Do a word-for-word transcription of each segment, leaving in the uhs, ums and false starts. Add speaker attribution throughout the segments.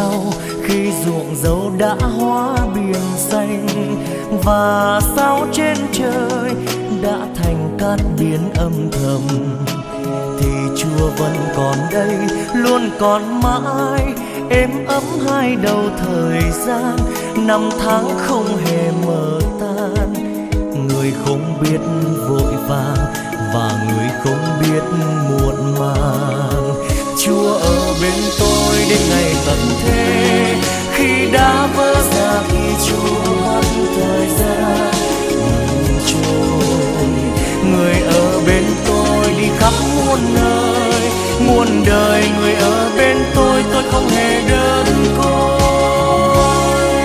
Speaker 1: sau khi ruộng dâu đã hóa biển xanh, và sao trên trời đã thành cát biển âm thầm, thì Chúa vẫn còn đây, luôn còn mãi, êm ấm hai đầu thời gian. Năm tháng không hề mờ tan, người không biết vội vàng và người không biết muộn màng. Chúa ở bên tôi đến ngày tận thế, khi đã vỡ ra, khi Chúa mất thời gian ngừng trôi. Người ở bên tôi đi khắp muôn nơi, muôn đời người ở bên tôi, tôi không hề đơn côi.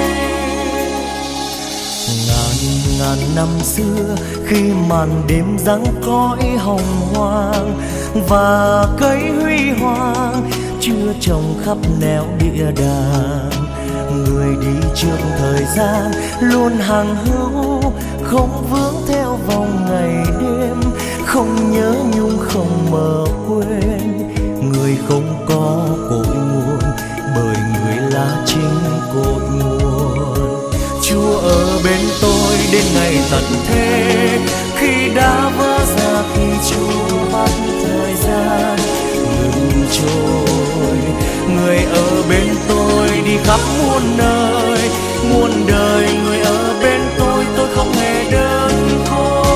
Speaker 1: Ngàn ngàn năm xưa khi màn đêm giăng cõi hồng hoang, và cây huy hoàng chưa trồng khắp nẻo địa đàng, người đi trước thời gian luôn hàng hữu, không vướng theo vòng ngày đêm, không nhớ nhung không mơ quên. Người không có cội nguồn, bởi người là chính cội nguồn. Chúa ở bên tôi đến ngày tận thế, khi đã vỡ ra, khi Chúa bắt thời gian ngừng trôi. Người ở bên tôi đi khắp muôn nơi, muôn đời người ở bên tôi, tôi không hề đơn côi.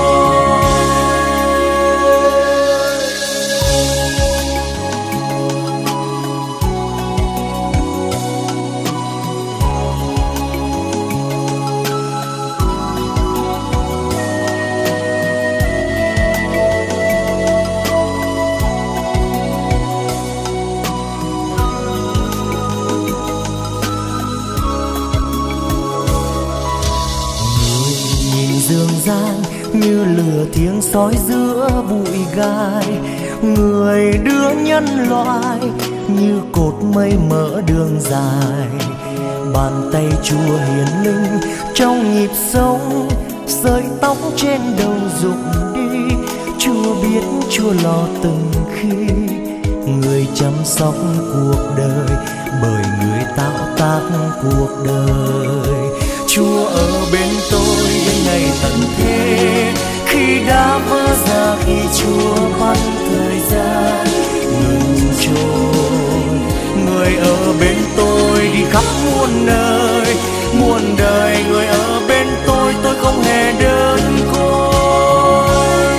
Speaker 1: Dương gian như lửa thiêng soi giữa bụi gai, người đưa nhân loại như cột mây mở đường dài. Bàn tay Chúa hiền linh trong nhịp sống, sợi tóc trên đầu rụng đi. Chúa biết, Chúa lo từng khi, người chăm sóc cuộc đời, bởi người tạo tác cuộc đời. Chúa ở bên tôi đến ngày tận thế, khi đã vỡ ra, khi Chúa bắt thời gian ngừng trôi. Người ở bên tôi đi khắp muôn nơi, muôn đời người ở bên tôi, tôi không hề đơn côi.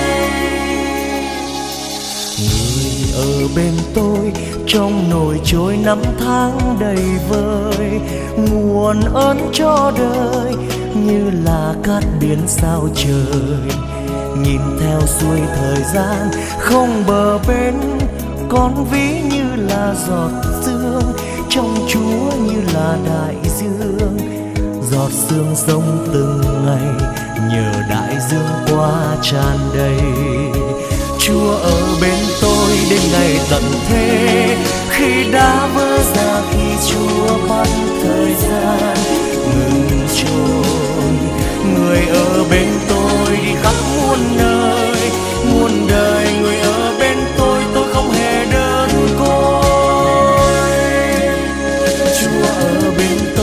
Speaker 1: Người ở bên tôi trong nồi trôi năm tháng đầy vơi, nguồn ơn cho đời như là cát biển sao trời. Nhìn theo xuôi thời gian không bờ bến, con ví như là giọt sương, trong Chúa như là đại dương. Giọt sương sông từng ngày, nhờ đại dương qua tràn đầy. Chúa ở bên tôi đến ngày tận thế, khi đã vỡ ra, khi Chúa bắt thời gian ngừng trôi. Người ở bên tôi đi khắp muôn nơi, muôn đời người ở bên tôi, tôi không hề đơn côi. Chúa ở bên tôi